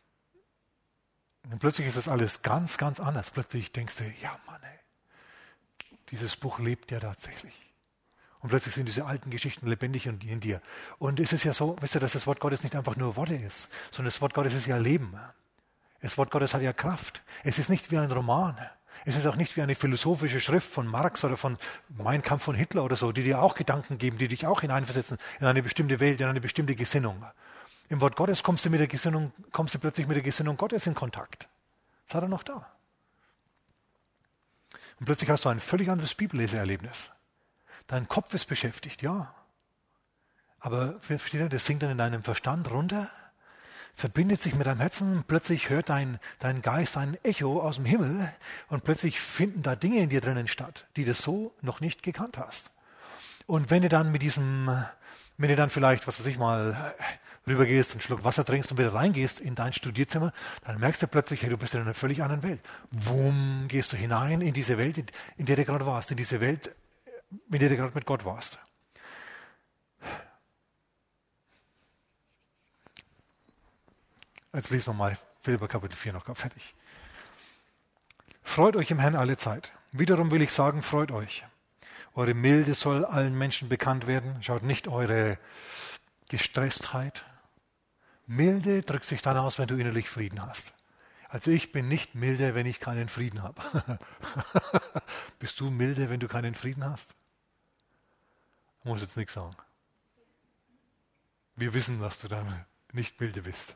Und plötzlich ist das alles ganz, ganz anders. Plötzlich denkst du, ja Mann, ey, dieses Buch lebt ja tatsächlich. Und plötzlich sind diese alten Geschichten lebendig in dir. Und es ist ja so, wisst ihr, dass das Wort Gottes nicht einfach nur Worte ist, sondern das Wort Gottes ist ja Leben. Das Wort Gottes hat ja Kraft. Es ist nicht wie ein Roman. Es ist auch nicht wie eine philosophische Schrift von Marx oder von Mein Kampf von Hitler oder so, die dir auch Gedanken geben, die dich auch hineinversetzen in eine bestimmte Welt, in eine bestimmte Gesinnung. Im Wort Gottes kommst du mit der Gesinnung, kommst du plötzlich mit der Gesinnung Gottes in Kontakt. Das hat er noch da. Und plötzlich hast du ein völlig anderes Bibelleseerlebnis. Dein Kopf ist beschäftigt, ja. Aber versteht ihr, das sinkt dann in deinem Verstand runter, verbindet sich mit deinem Herzen und plötzlich hört dein, dein Geist ein Echo aus dem Himmel und plötzlich finden da Dinge in dir drinnen statt, die du so noch nicht gekannt hast. Und wenn du dann mit diesem, wenn du dann vielleicht, was weiß ich mal, rübergehst, einen Schluck Wasser trinkst und wieder reingehst in dein Studierzimmer, dann merkst du plötzlich, hey, du bist in einer völlig anderen Welt. Wumm, gehst du hinein in diese Welt, in der du gerade warst, in diese Welt, in der du gerade mit Gott warst. Jetzt lesen wir mal Philipper Kapitel vier noch fertig. Freut euch im Herrn alle Zeit. Wiederum will ich sagen, freut euch. Eure Milde soll allen Menschen bekannt werden. Schaut nicht eure Gestresstheit. Milde drückt sich dann aus, wenn du innerlich Frieden hast. Also ich bin nicht milde, wenn ich keinen Frieden habe. Bist du milde, wenn du keinen Frieden hast? Ich muss jetzt nichts sagen. Wir wissen, dass du dann nicht milde bist.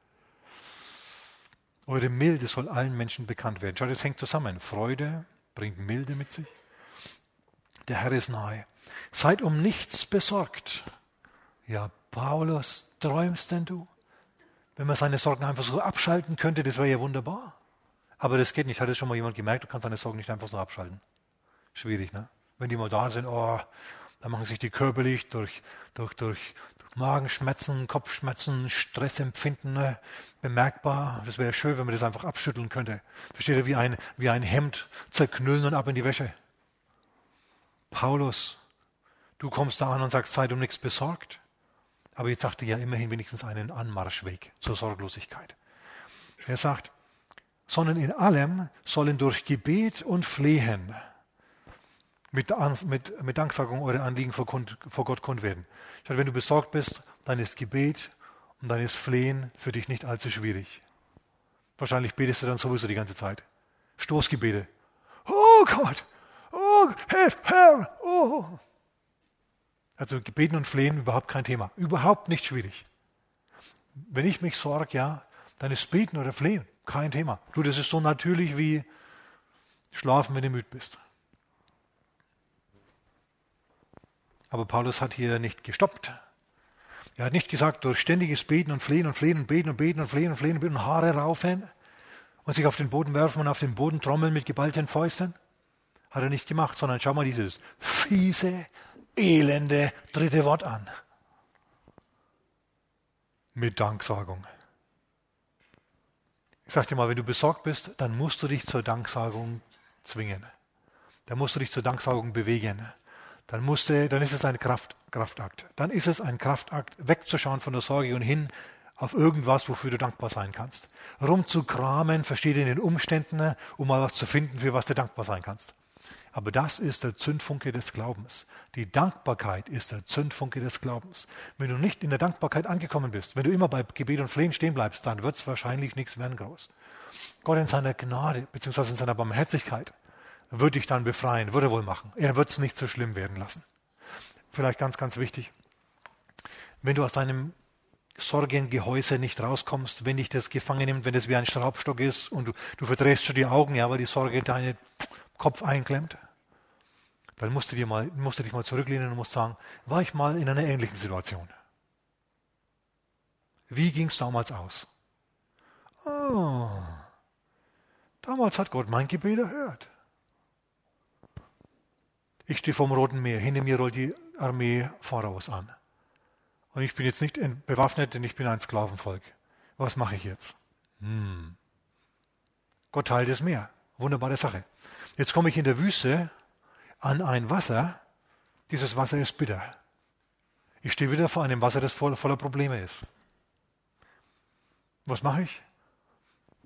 Eure Milde soll allen Menschen bekannt werden. Schau, das hängt zusammen. Freude bringt Milde mit sich. Der Herr ist nahe. Seid um nichts besorgt. Ja, Paulus, träumst denn du? Wenn man seine Sorgen einfach so abschalten könnte, das wäre ja wunderbar. Aber das geht nicht. Hat das schon mal jemand gemerkt? Du kannst deine Sorgen nicht einfach so abschalten. Schwierig, ne? Wenn die mal da sind, oh, dann machen sich die körperlich durch, durch, durch, durch Magenschmerzen, Kopfschmerzen, Stressempfinden ne, bemerkbar. Das wäre schön, wenn man das einfach abschütteln könnte. Versteht ihr, wie ein, wie ein Hemd zerknüllen und ab in die Wäsche. Paulus, du kommst da an und sagst, seid um nichts besorgt. Aber jetzt sagt er ja immerhin wenigstens einen Anmarschweg zur Sorglosigkeit. Er sagt, sondern in allem sollen durch Gebet und Flehen mit, mit, mit Danksagung eure Anliegen vor, kund, vor Gott kund werden. Statt wenn du besorgt bist, dann ist Gebet und dann ist Flehen für dich nicht allzu schwierig. Wahrscheinlich betest du dann sowieso die ganze Zeit. Stoßgebete. Oh Gott! Oh, hilf, Herr! Oh! Also Gebeten und Flehen überhaupt kein Thema. Überhaupt nicht schwierig. Wenn ich mich sorge, ja, dann ist Beten oder Flehen kein Thema. Du, das ist so natürlich wie Schlafen, wenn du müde bist. Aber Paulus hat hier nicht gestoppt. Er hat nicht gesagt, durch ständiges Beten und Flehen und Flehen und Beten und Beten und Flehen und Flehen und Beten und Haare raufen und sich auf den Boden werfen und auf den Boden trommeln mit geballten Fäusten. Hat er nicht gemacht, sondern schau mal dieses fiese, elende dritte Wort an. Mit Danksagung. Ich sag dir mal, wenn du besorgt bist, dann musst du dich zur Danksagung zwingen. Dann musst du dich zur Danksagung bewegen. Dann, musst du, dann ist es ein Kraft, Kraftakt. Dann ist es ein Kraftakt, wegzuschauen von der Sorge und hin auf irgendwas, wofür du dankbar sein kannst. Rumzukramen, versteht in den Umständen, um mal was zu finden, für was du dankbar sein kannst. Aber das ist der Zündfunke des Glaubens. Die Dankbarkeit ist der Zündfunke des Glaubens. Wenn du nicht in der Dankbarkeit angekommen bist, wenn du immer bei Gebet und Flehen stehen bleibst, dann wird es wahrscheinlich nichts werden groß. Gott in seiner Gnade bzw. in seiner Barmherzigkeit wird dich dann befreien, wird er wohl machen. Er wird es nicht so schlimm werden lassen. Vielleicht ganz, ganz wichtig, wenn du aus deinem Sorgengehäuse nicht rauskommst, wenn dich das gefangen nimmt, wenn das wie ein Schraubstock ist und du, du verdrehst schon die Augen, ja, weil die Sorge deinen Kopf einklemmt, dann musst du, dir mal, musst du dich mal zurücklehnen und musst sagen, war ich mal in einer ähnlichen Situation? Wie ging es damals aus? Oh, damals hat Gott mein Gebet erhört. Ich stehe vom Roten Meer, hinter mir rollt die Armee Pharaos an. Und ich bin jetzt nicht bewaffnet, denn ich bin ein Sklavenvolk. Was mache ich jetzt? Hm. Gott teilt das Meer. Wunderbare Sache. Jetzt komme ich in der Wüste an ein Wasser. Dieses Wasser ist bitter. Ich stehe wieder vor einem Wasser, das voll, voller Probleme ist. Was mache ich?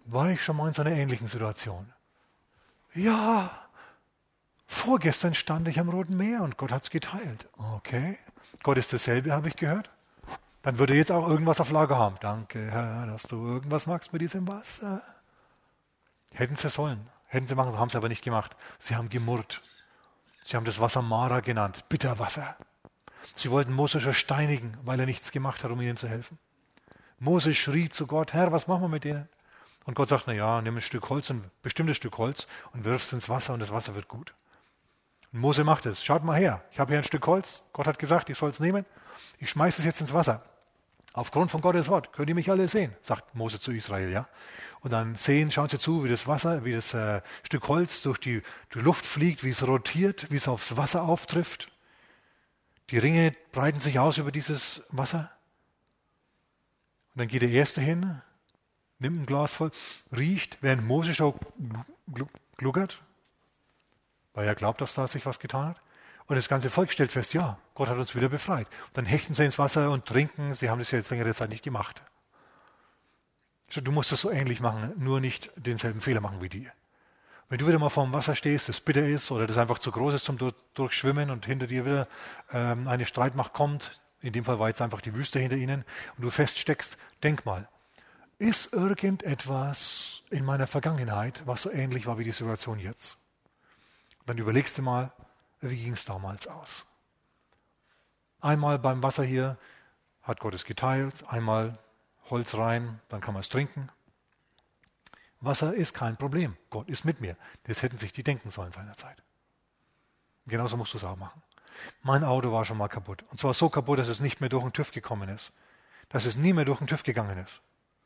war ich schon mal in so einer ähnlichen Situation? Ja, vorgestern stand ich am Roten Meer und Gott hat es geteilt. Okay, Gott ist dasselbe, habe ich gehört. Dann würde jetzt auch irgendwas auf Lager haben. Danke, Herr, dass du irgendwas machst mit diesem Wasser. Hätten sie sollen, hätten sie machen sollen, haben sie aber nicht gemacht. Sie haben gemurrt. Sie haben das Wasser Mara genannt, Bitterwasser. Sie wollten Mose schon steinigen, weil er nichts gemacht hat, um ihnen zu helfen. Mose schrie zu Gott, Herr, was machen wir mit denen? Und Gott sagt, na ja, nimm ein Stück Holz, ein bestimmtes Stück Holz und wirf es ins Wasser und das Wasser wird gut. Und Mose macht es. Schaut mal her, ich habe hier ein Stück Holz. Gott hat gesagt, ich soll es nehmen. Ich schmeiße es jetzt ins Wasser. Aufgrund von Gottes Wort könnt ihr mich alle sehen, sagt Mose zu Israel, ja. Und dann sehen, schauen sie zu, wie das Wasser, wie das äh, Stück Holz durch die, die Luft fliegt, wie es rotiert, wie es aufs Wasser auftrifft. Die Ringe breiten sich aus über dieses Wasser. Und dann geht der Erste hin, nimmt ein Glas voll, riecht, während Mose schon gluckert, weil er glaubt, dass da sich was getan hat. Und das ganze Volk stellt fest, ja, Gott hat uns wieder befreit. Und dann hechten sie ins Wasser und trinken. Sie haben das ja jetzt längere Zeit nicht gemacht. Du musst das so ähnlich machen, nur nicht denselben Fehler machen wie die. Wenn du wieder mal vor dem Wasser stehst, das bitter ist oder das einfach zu groß ist zum Durchschwimmen und hinter dir wieder ähm, eine Streitmacht kommt, in dem Fall war jetzt einfach die Wüste hinter ihnen, und du feststeckst, denk mal, ist irgendetwas in meiner Vergangenheit, was so ähnlich war wie die Situation jetzt? Dann überlegst du mal, wie ging es damals aus? Einmal beim Wasser hier hat Gott es geteilt, einmal Holz rein, dann kann man es trinken. Wasser ist kein Problem. Gott ist mit mir. Das hätten sich die denken sollen seinerzeit. Genauso musst du es auch machen. Mein Auto war schon mal kaputt. Und zwar so kaputt, dass es nicht mehr durch den TÜV gekommen ist. Dass es nie mehr durch den TÜV gegangen ist.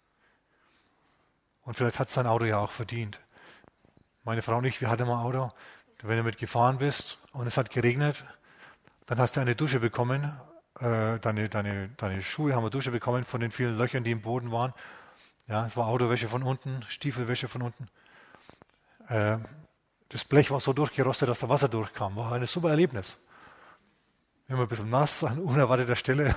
Und vielleicht hat es dein Auto ja auch verdient. Meine Frau und ich, wir hatten mal ein Auto. Wenn du mit gefahren bist und es hat geregnet, dann hast du eine Dusche bekommen. Äh, deine, deine, deine Schuhe haben eine Dusche bekommen von den vielen Löchern, die im Boden waren. Ja, es war Autowäsche von unten, Stiefelwäsche von unten. Äh, das Blech war so durchgerostet, dass da Wasser durchkam. War ein super Erlebnis. Immer ein bisschen nass an unerwarteter Stelle.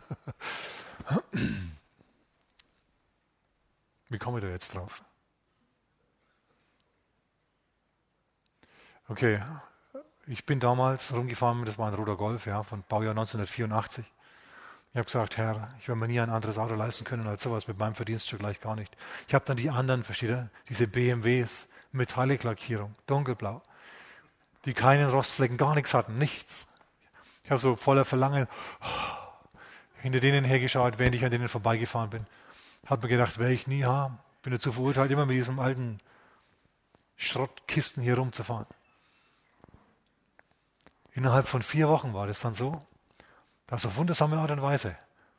Wie komme ich da jetzt drauf? Okay, ich bin damals rumgefahren, das war ein roter Golf, ja, von Baujahr neunzehnhundertvierundachtzig. Ich habe gesagt, Herr, ich werde mir nie ein anderes Auto leisten können als sowas, mit meinem Verdienst schon gleich gar nicht. Ich habe dann die anderen verschiedenen, diese B M Ws, Metallic-Lackierung, dunkelblau, die keinen Rostflecken, gar nichts hatten, nichts. Ich habe so voller Verlangen hinter denen hergeschaut, während ich an denen vorbeigefahren bin. Habe mir gedacht, werde ich nie haben. Bin dazu verurteilt, immer mit diesem alten Schrottkisten hier rumzufahren. Innerhalb von vier Wochen war das dann so, dass auf wundersame Art und Weise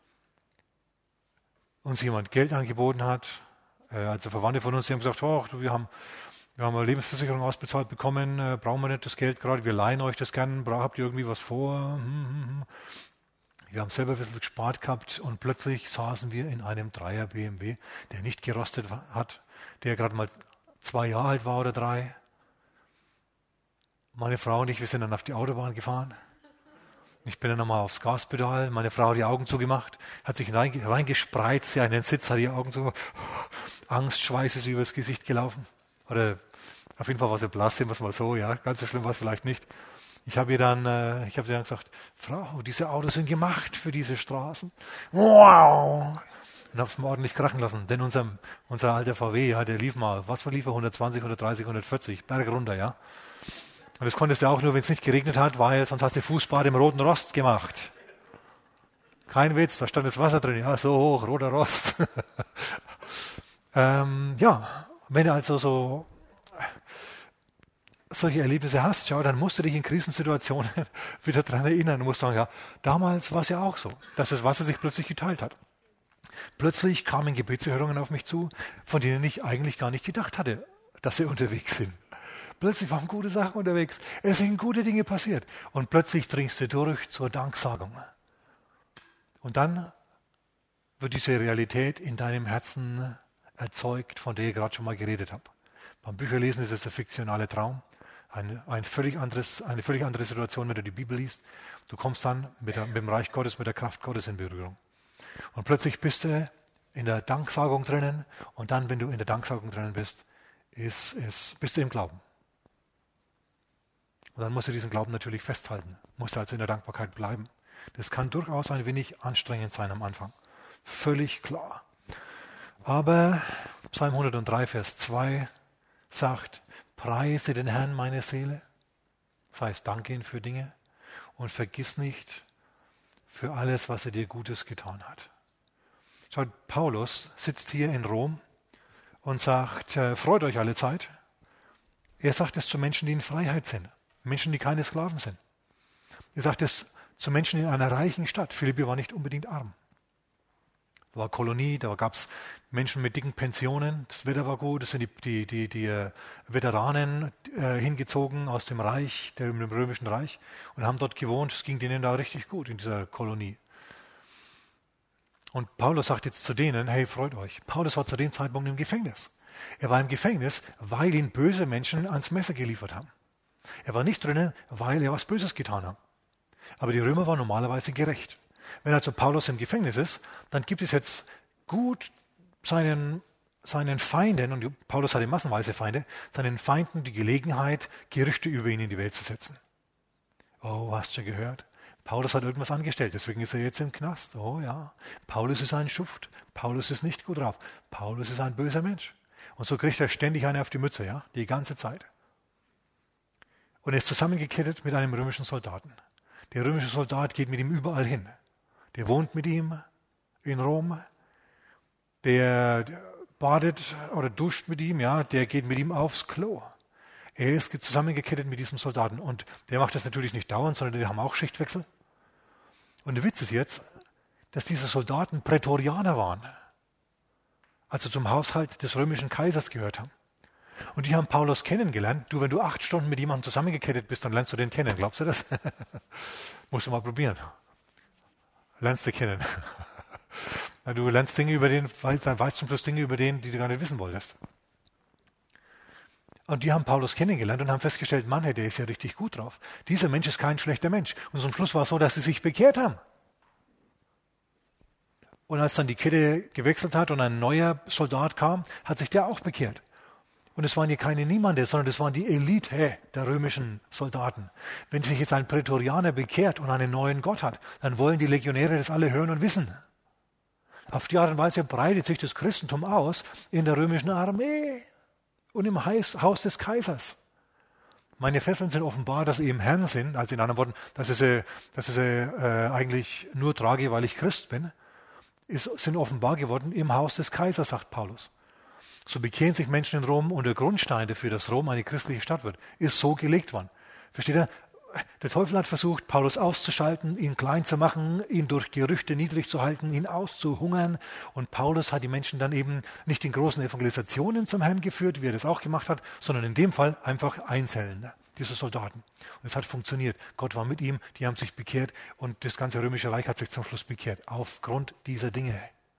uns jemand Geld angeboten hat, äh, also Verwandte von uns, die haben gesagt, oh, du, wir haben, wir haben eine Lebensversicherung ausbezahlt bekommen, äh, brauchen wir nicht das Geld gerade, wir leihen euch das gern, habt ihr irgendwie was vor? Hm, hm, hm. Wir haben selber ein bisschen gespart gehabt und plötzlich saßen wir in einem Dreier B M W, der nicht gerostet hat, der gerade mal zwei Jahre alt war oder drei. Meine Frau und ich, wir sind dann auf die Autobahn gefahren. Ich bin dann nochmal aufs Gaspedal. Meine Frau hat die Augen zugemacht, hat sich reingespreizt, sie in den Sitz, hat die Augen zugemacht. Angst, Schweiß ist übers Gesicht gelaufen. Oder auf jeden Fall war sie blass, sehen wir es mal so, ja. Ganz so schlimm war es vielleicht nicht. Ich habe ihr dann, äh, ich habe ihr dann gesagt, Frau, diese Autos sind gemacht für diese Straßen. Wow! Und habe es mal ordentlich krachen lassen. Denn unser, unser alter V W, ja, der lief mal, was war lief er? hundertzwanzig, hundertdreißig, hundertvierzig, Berg runter, ja. Und das konntest du auch nur, wenn es nicht geregnet hat, weil sonst hast du Fußbad im roten Rost gemacht. Kein Witz, da stand das Wasser drin. Ja, so hoch, roter Rost. ähm, ja, wenn du also so solche Erlebnisse hast, schau, dann musst du dich in Krisensituationen wieder daran erinnern. Du musst sagen, ja, damals war es ja auch so, dass das Wasser sich plötzlich geteilt hat. Plötzlich kamen Gebetserhörungen auf mich zu, von denen ich eigentlich gar nicht gedacht hatte, dass sie unterwegs sind. Plötzlich waren gute Sachen unterwegs. Es sind gute Dinge passiert. Und plötzlich dringst du durch zur Danksagung. Und dann wird diese Realität in deinem Herzen erzeugt, von der ich gerade schon mal geredet habe. Beim Bücherlesen ist es der fiktionale Traum. Ein, ein völlig anderes, eine völlig andere Situation, wenn du die Bibel liest. Du kommst dann mit, der, mit dem Reich Gottes, mit der Kraft Gottes in Berührung. Und plötzlich bist du in der Danksagung drinnen und dann, wenn du in der Danksagung drinnen bist, ist, ist, bist du im Glauben. Und dann musst du diesen Glauben natürlich festhalten, musst du also in der Dankbarkeit bleiben. Das kann durchaus ein wenig anstrengend sein am Anfang. Völlig klar. Aber Psalm hundertdrei, Vers zwei sagt, preise den Herrn meine Seele, das heißt, danke ihm für Dinge und vergiss nicht für alles, was er dir Gutes getan hat. Schaut, Paulus sitzt hier in Rom und sagt, äh, freut euch alle Zeit. Er sagt es zu Menschen, die in Freiheit sind, Menschen, die keine Sklaven sind. Er sagt es zu Menschen in einer reichen Stadt. Philippi war nicht unbedingt arm. Da war Kolonie, da gab es Menschen mit dicken Pensionen, das Wetter war gut, es sind die, die, die, die äh, Veteranen äh, hingezogen aus dem Reich, dem Römischen Reich und haben dort gewohnt. Es ging denen da richtig gut in dieser Kolonie. Und Paulus sagt jetzt zu denen, hey, freut euch. Paulus war zu dem Zeitpunkt im Gefängnis. Er war im Gefängnis, weil ihn böse Menschen ans Messer geliefert haben. Er war nicht drinnen, weil er was Böses getan hat. Aber die Römer waren normalerweise gerecht. Wenn also Paulus im Gefängnis ist, dann gibt es jetzt gut seinen, seinen Feinden, und Paulus hatte massenweise Feinde, seinen Feinden die Gelegenheit, Gerüchte über ihn in die Welt zu setzen. Oh, hast du gehört? Paulus hat irgendwas angestellt, deswegen ist er jetzt im Knast. Oh ja, Paulus ist ein Schuft. Paulus ist nicht gut drauf. Paulus ist ein böser Mensch. Und so kriegt er ständig eine auf die Mütze, ja, die ganze Zeit. Und er ist zusammengekettet mit einem römischen Soldaten. Der römische Soldat geht mit ihm überall hin. Der wohnt mit ihm in Rom. Der badet oder duscht mit ihm, ja, der geht mit ihm aufs Klo. Er ist zusammengekettet mit diesem Soldaten und der macht das natürlich nicht dauernd, sondern die haben auch Schichtwechsel. Und der Witz ist jetzt, dass diese Soldaten Prätorianer waren, also zum Haushalt des römischen Kaisers gehört haben. Und die haben Paulus kennengelernt. Du, wenn du acht Stunden mit jemandem zusammengekettet bist, dann lernst du den kennen. Glaubst du das? Musst du mal probieren. Lernst du kennen. Du lernst Dinge über den, dann weißt du zum Schluss Dinge über den, die du gar nicht wissen wolltest. Und die haben Paulus kennengelernt und haben festgestellt, Mann, hey, der ist ja richtig gut drauf. Dieser Mensch ist kein schlechter Mensch. Und zum Schluss war es so, dass sie sich bekehrt haben. Und als dann die Kette gewechselt hat und ein neuer Soldat kam, hat sich der auch bekehrt. Und es waren hier keine Niemande, sondern es waren die Elite der römischen Soldaten. Wenn sich jetzt ein Prätorianer bekehrt und einen neuen Gott hat, dann wollen die Legionäre das alle hören und wissen. Auf die Art und Weise breitet sich das Christentum aus in der römischen Armee und im Haus des Kaisers. Meine Fesseln sind offenbar, dass sie im Herrn sind, also in anderen Worten, dass ich sie, dass ich sie äh, eigentlich nur trage, weil ich Christ bin, ist, sind offenbar geworden im Haus des Kaisers, sagt Paulus. So bekehren sich Menschen in Rom und der Grundstein dafür, dass Rom eine christliche Stadt wird, ist so gelegt worden. Versteht ihr? Der Teufel hat versucht, Paulus auszuschalten, ihn klein zu machen, ihn durch Gerüchte niedrig zu halten, ihn auszuhungern. Und Paulus hat die Menschen dann eben nicht in großen Evangelisationen zum Herrn geführt, wie er das auch gemacht hat, sondern in dem Fall einfach Einzelne, diese Soldaten. Und es hat funktioniert. Gott war mit ihm, die haben sich bekehrt und das ganze römische Reich hat sich zum Schluss bekehrt, aufgrund dieser Dinge.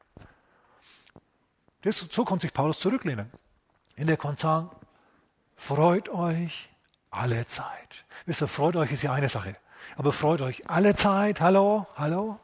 Das, so konnte sich Paulus zurücklehnen. In der konnte sagen, freut euch alle Zeit. Wisst ihr, freut euch ist ja eine Sache. Aber freut euch alle Zeit. Hallo? Hallo?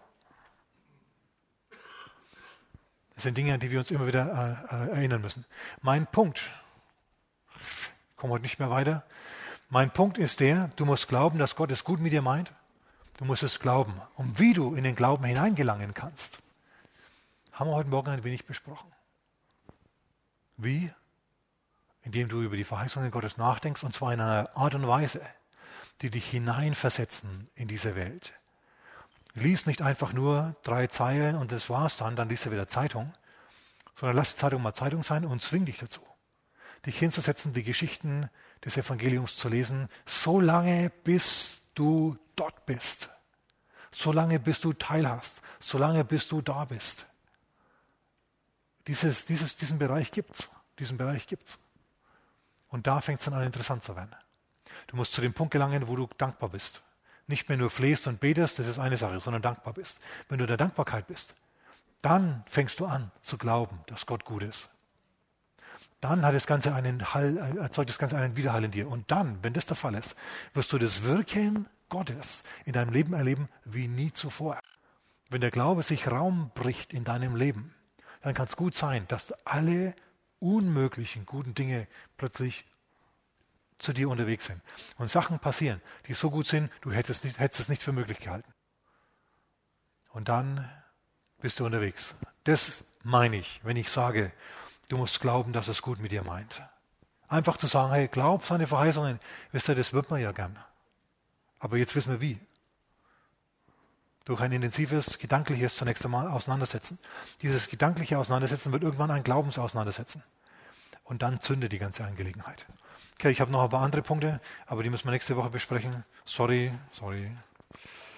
Das sind Dinge, an die wir uns immer wieder äh, erinnern müssen. Mein Punkt, ich komme heute nicht mehr weiter, mein Punkt ist der, du musst glauben, dass Gott es gut mit dir meint. Du musst es glauben. Und wie du in den Glauben hineingelangen kannst, haben wir heute Morgen ein wenig besprochen. Wie? Indem du über die Verheißungen Gottes nachdenkst, und zwar in einer Art und Weise, die dich hineinversetzen in diese Welt. Lies nicht einfach nur drei Zeilen und das war's dann, dann liest du wieder Zeitung, sondern lass die Zeitung mal Zeitung sein und zwing dich dazu, dich hinzusetzen, die Geschichten des Evangeliums zu lesen, so lange bis du dort bist, so lange bis du teilhast, so lange bis du da bist. Dieses, dieses, diesen Bereich gibt's. Diesen Bereich gibt's. Und da fängt es dann an, interessant zu werden. Du musst zu dem Punkt gelangen, wo du dankbar bist. Nicht mehr nur flehst und betest, das ist eine Sache, sondern dankbar bist. Wenn du in der Dankbarkeit bist, dann fängst du an zu glauben, dass Gott gut ist. Dann hat das Ganze einen Hall, erzeugt das Ganze einen Widerhall in dir. Und dann, wenn das der Fall ist, wirst du das Wirken Gottes in deinem Leben erleben wie nie zuvor. Wenn der Glaube sich Raum bricht in deinem Leben, dann kann es gut sein, dass alle unmöglichen guten Dinge plötzlich zu dir unterwegs sind. Und Sachen passieren, die so gut sind, du hättest, nicht, hättest es nicht für möglich gehalten. Und dann bist du unterwegs. Das meine ich, wenn ich sage, du musst glauben, dass es gut mit dir meint. Einfach zu sagen, hey, glaub seine Verheißungen. Wisst ihr, das wird man ja gern. Aber jetzt wissen wir wie. Durch ein intensives, gedankliches zunächst einmal Auseinandersetzen. Dieses gedankliche Auseinandersetzen wird irgendwann ein Glaubensauseinandersetzen. Und dann zündet die ganze Angelegenheit. Okay, ich habe noch ein paar andere Punkte, aber die müssen wir nächste Woche besprechen. Sorry, sorry.